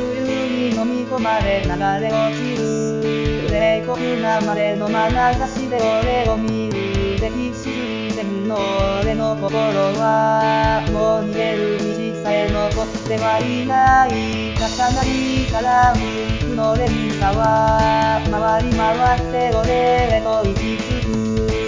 流に飲み込まれ流れ落ちる冷酷なまでの眼差しで俺を見るで必死前の俺の心はもう逃げる道さえ残ってはいない重なりから無垢の連鎖は回り回って俺へと行き着く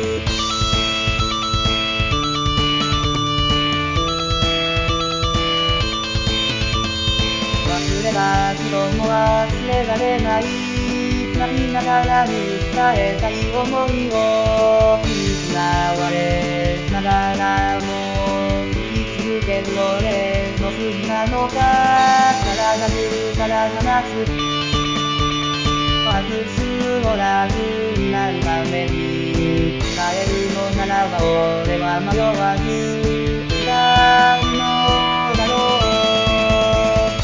忘れた人も忘れられない泣きながらに伝えたい思いを失われながらも生き続ける俺の罪なのか体中から放つ外すおらずになるために耐えるのならば俺は迷わず使うのだろう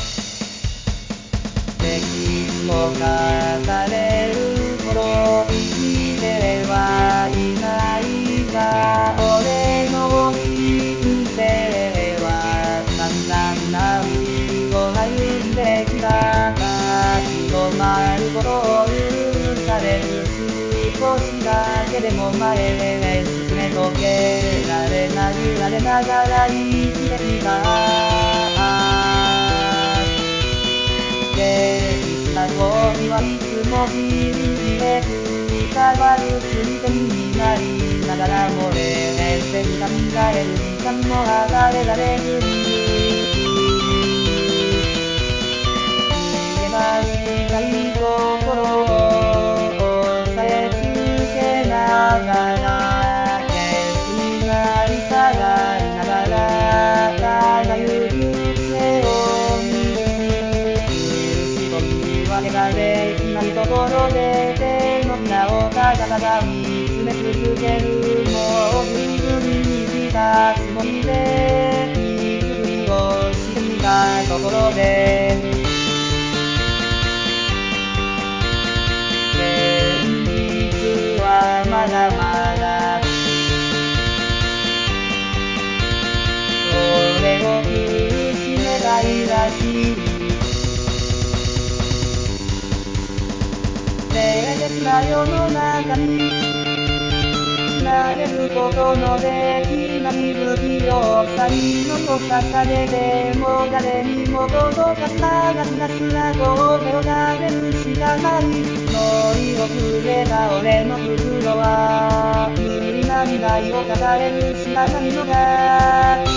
歴史を書かれるほど生きてはいないが俺の人生は散々な道を歩んできた立ち止まることを許される少しだけでも前へ進めとけられ殴られながら生きてきた時はいつも信じてくたばるついてになりながらも冷静に考える時間も与えられずに逃げ出したい心を抑えつけながらケースになり下がりながらただ行く背を見るわけができないところで手のひらをただただ見つめ続けるもう十分に生きたつもりで身作りをしてみたところで現実はまだまだ俺を苦しめないらしい冷徹な世の中に投げることのできない不器用さに残されても誰にも届かず流すなすら峠を食べるしかない乗り遅れた俺の袋は無理な未来を抱えるしかないのだ